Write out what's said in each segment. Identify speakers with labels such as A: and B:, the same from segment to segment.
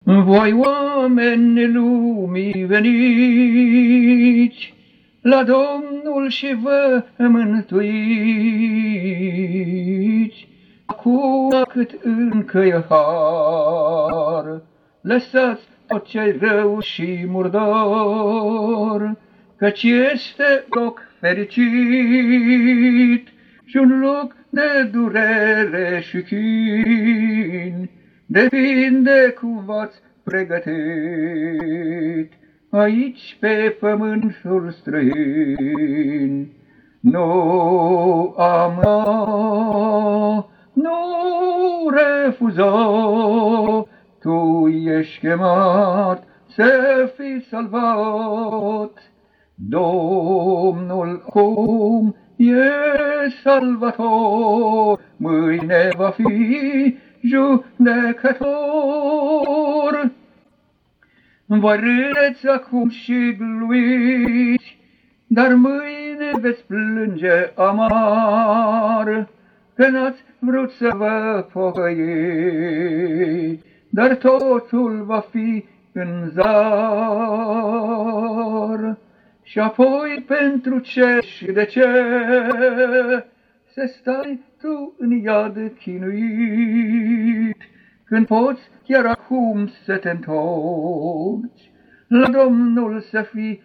A: Voi oameni lumii veniți la Domnul și vă mântuiți, acum cât încă e har, lăsați tot ce-i rău și murdar, căci este loc fericit și un loc de durere și chin, depinde cum v-ați pregătit aici pe pământul străin. Nu amâna, nu refuza, tu ești chemat să fii salvat. Domnul cum e salvator, mâine va fi judecător. Voi râdeți acum și gluiți, dar mâine veți plânge amar, că n-ați vrut să vă pocăiți, dar totul va fi în zar. Și apoi pentru ce și de ce să stai tu în iad chinuit, când poți chiar acum să te întorci la Domnul să fii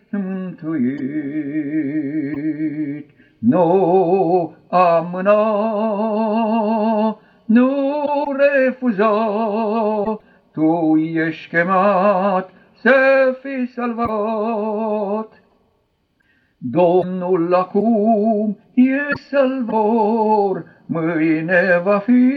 A: mântuit. Nu amâna, nu refuza, tu ești chemat să fii salvat. Domnul acum e salvor, mâine va fi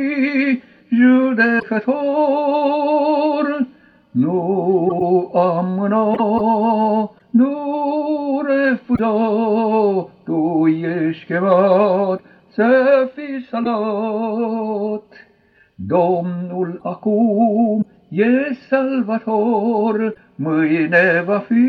A: judecător. Nu amâna, nu refuza, tu ești chemat să fii salvat. Domnul acum e salvator, mâine va fi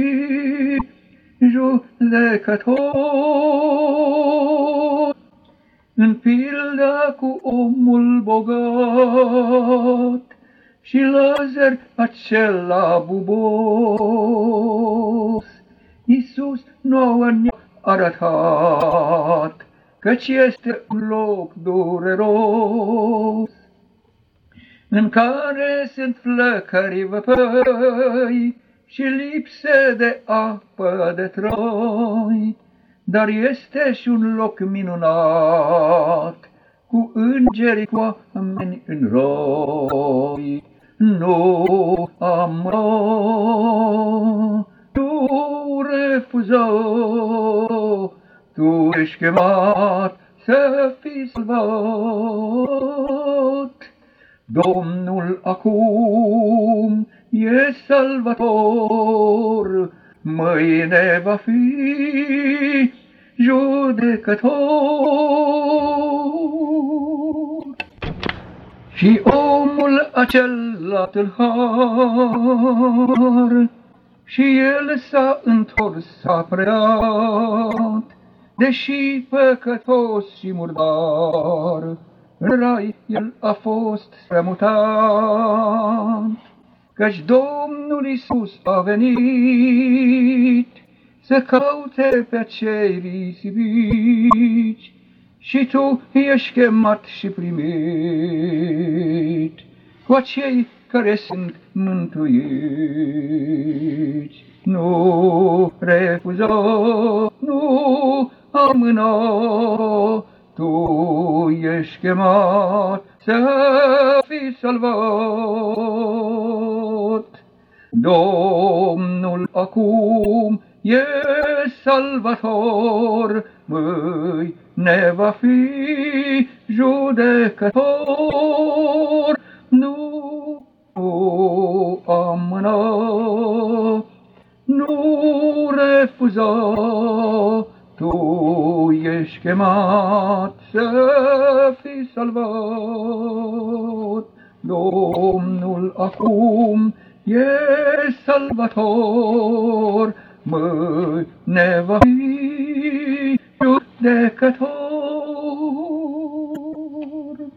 A: judecător. În pilda cu omul bogat și Lazar acela bubos, Iisus nouă ne-a arătat, căci este un loc dureros, în care sunt flăcări văpăi și lipse de apă de trai, dar este și un loc minunat, cu îngeri cu oameni în roi. Nu amâna, nu refuza, tu ești chemat să fii salvat. Domnul acum e salvator, mâine va fi judecător. Și omul acela tâlhar, și el s-a întors, s-a preat, deși păcătos și murdar, în rai el a fost strămutat. Căci Domnul Iisus a venit să caute pe cei risipiți, și tu ești chemat și primit cu acei care sunt mântuiți. Nu refuza, nu amâna, tu ești chemat să fii salvat. Domnul acum e salvator, mâine va fi judecător. Nu amâna, nu refuza, tu ești chemat să fii salvat. Domnul acum e salvator, mâine va fi judecător.